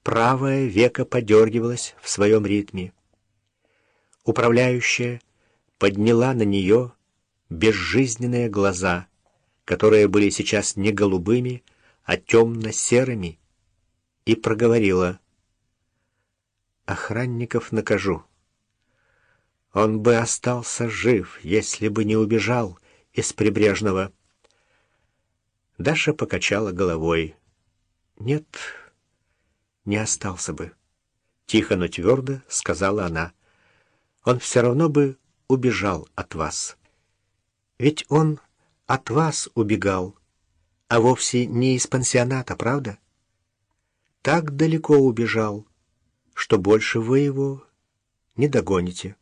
правое веко подергивалось в своем ритме. Управляющая подняла на нее безжизненные глаза, которые были сейчас не голубыми, а темно-серыми, и проговорила: «Охранников накажу. Он бы остался жив, если бы не убежал из Прибрежного». Даша покачала головой. «Нет, не остался бы», — тихо, но твердо сказала она. «Он все равно бы убежал от вас. Ведь он от вас убегал, а вовсе не из пансионата, правда? Так далеко убежал, что больше вы его не догоните».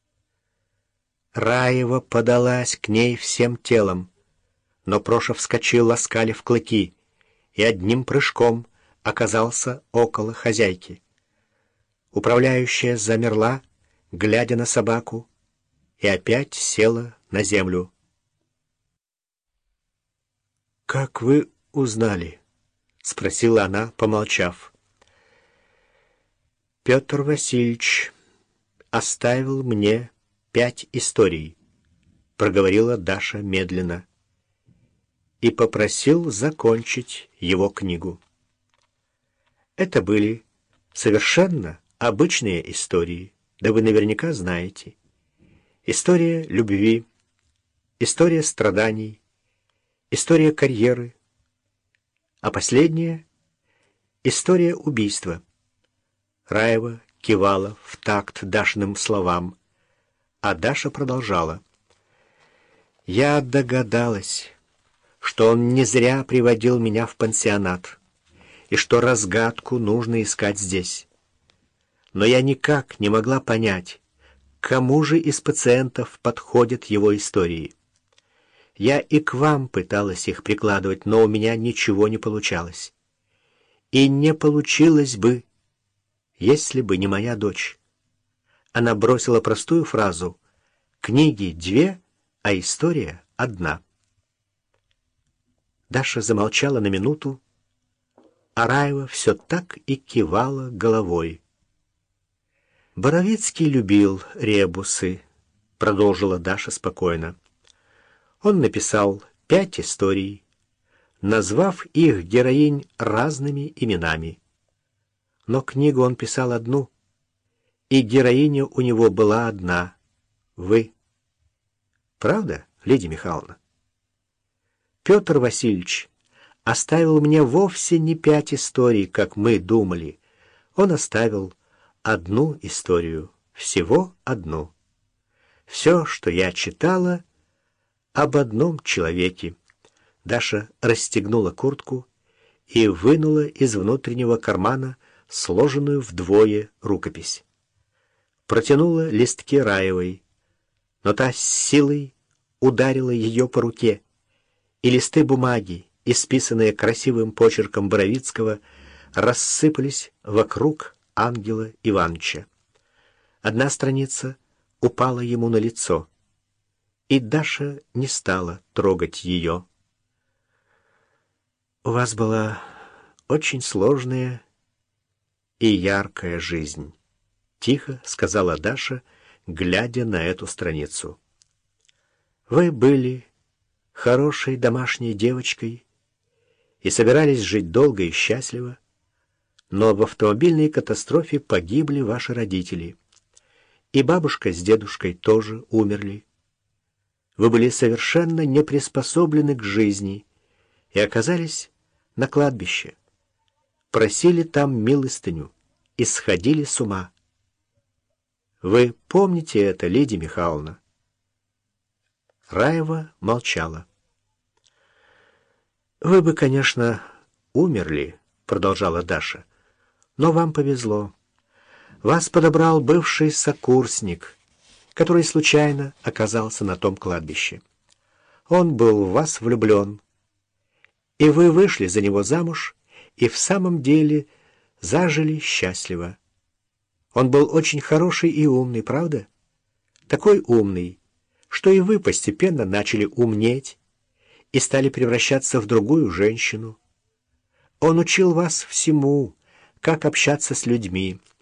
Раева подалась к ней всем телом, но Проша вскочил, оскалив клыки, и одним прыжком оказался около хозяйки. Управляющая замерла, глядя на собаку, и опять села на землю. «Как вы узнали?» — спросила она, помолчав. «Петр Васильевич оставил мне 5 историй», — проговорила Даша медленно, и попросил закончить его книгу. Это были совершенно обычные истории, да вы наверняка знаете. История любви, история страданий, история карьеры, а последняя — история убийства. Раева кивала в такт Дашиным словам, а Даша продолжала. «Я догадалась, что он не зря приводил меня в пансионат, и что разгадку нужно искать здесь. Но я никак не могла понять, к кому же из пациентов подходят его истории. Я и к вам пыталась их прикладывать, но у меня ничего не получалось. И не получилось бы, если бы не моя дочь». Она бросила простую фразу: «Книги 2, а история 1». Даша замолчала на минуту, а Раева все так и кивала головой. «Боровицкий любил ребусы», — продолжила Даша спокойно. «Он написал 5 историй, назвав их героинь разными именами. Но книгу он писал одну, и героиня у него была одна — вы. Правда, Лидия Михайловна? Петр Васильевич оставил мне вовсе не 5 историй, как мы думали. Он оставил одну историю, всего одну. Все, что я читала, об одном человеке». Даша расстегнула куртку и вынула из внутреннего кармана сложенную вдвое рукопись. Протянула листки Раевой, но та с силой ударила ее по руке, и листы бумаги, исписанные красивым почерком Боровицкого, рассыпались вокруг Ангела Ивановича. Одна страница упала ему на лицо, и Даша не стала трогать ее. «У вас была очень сложная и яркая жизнь», — тихо сказала Даша, глядя на эту страницу. «Вы были хорошей домашней девочкой и собирались жить долго и счастливо, но в автомобильной катастрофе погибли ваши родители, и бабушка с дедушкой тоже умерли. Вы были совершенно не приспособлены к жизни и оказались на кладбище, просили там милостыню и сходили с ума. Вы помните это, Лидия Михайловна?» Раева молчала. «Вы бы, конечно, умерли», — продолжала Даша, — «но вам повезло. Вас подобрал бывший сокурсник, который случайно оказался на том кладбище. Он был в вас влюблен, и вы вышли за него замуж и в самом деле зажили счастливо. Он был очень хороший и умный, правда? Такой умный, что и вы постепенно начали умнеть и стали превращаться в другую женщину. Он учил вас всему, как общаться с людьми,